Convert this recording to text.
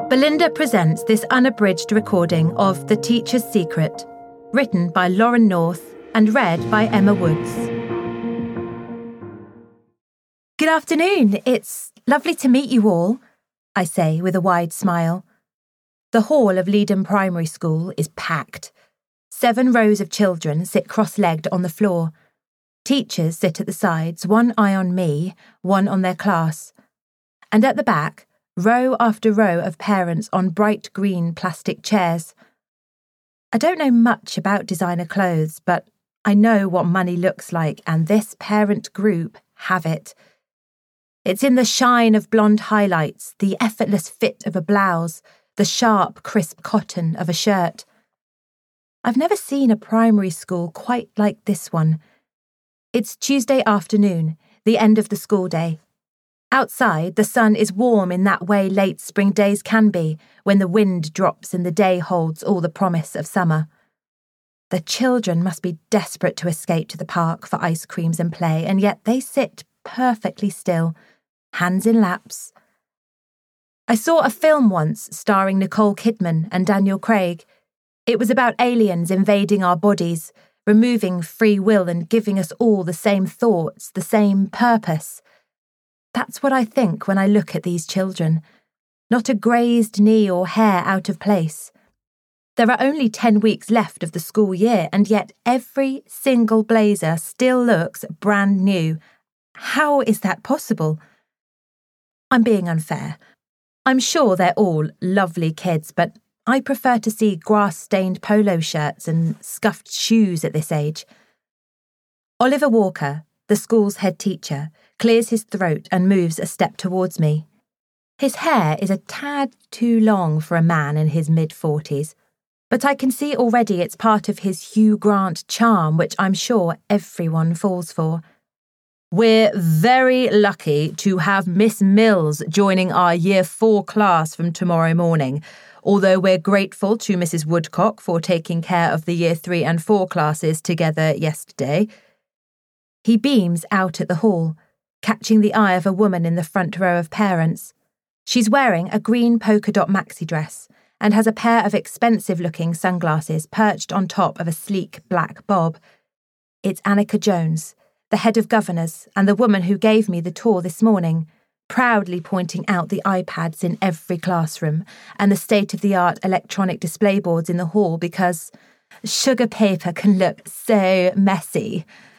Belinda presents this unabridged recording of The Teacher's Secret, written by Lauren North and read by Emma Woods. Good afternoon. It's lovely to meet you all, I say with a wide smile. The hall of Leedham Primary School is packed. 7 rows of children sit cross-legged on the floor. Teachers sit at the sides, one eye on me, one on their class. And at the back, row after row of parents on bright green plastic chairs. I don't know much about designer clothes, but I know what money looks like, and this parent group have it. It's in the shine of blonde highlights, the effortless fit of a blouse, the sharp, crisp cotton of a shirt. I've never seen a primary school quite like this one. It's Tuesday afternoon, the end of the school day. Outside, the sun is warm in that way late spring days can be, when the wind drops and the day holds all the promise of summer. The children must be desperate to escape to the park for ice creams and play, and yet they sit perfectly still, hands in laps. I saw a film once starring Nicole Kidman and Daniel Craig. It was about aliens invading our bodies, removing free will and giving us all the same thoughts, the same purpose. That's what I think when I look at these children. Not a grazed knee or hair out of place. There are only 10 weeks left of the school year, and yet every single blazer still looks brand new. How is that possible? I'm being unfair. I'm sure they're all lovely kids, but I prefer to see grass-stained polo shirts and scuffed shoes at this age. Oliver Walker, the school's head teacher, clears his throat and moves a step towards me. His hair is a tad too long for a man in his mid-40s, but I can see already it's part of his Hugh Grant charm, which I'm sure everyone falls for. We're very lucky to have Miss Mills joining our Year 4 class from tomorrow morning, although we're grateful to Mrs. Woodcock for taking care of the Year 3 and 4 classes together yesterday. He beams out at the hall, catching the eye of a woman in the front row of parents. She's wearing a green polka-dot maxi dress and has a pair of expensive-looking sunglasses perched on top of a sleek black bob. It's Annika Jones, the head of governors and the woman who gave me the tour this morning, proudly pointing out the iPads in every classroom and the state-of-the-art electronic display boards in the hall because sugar paper can look so messy.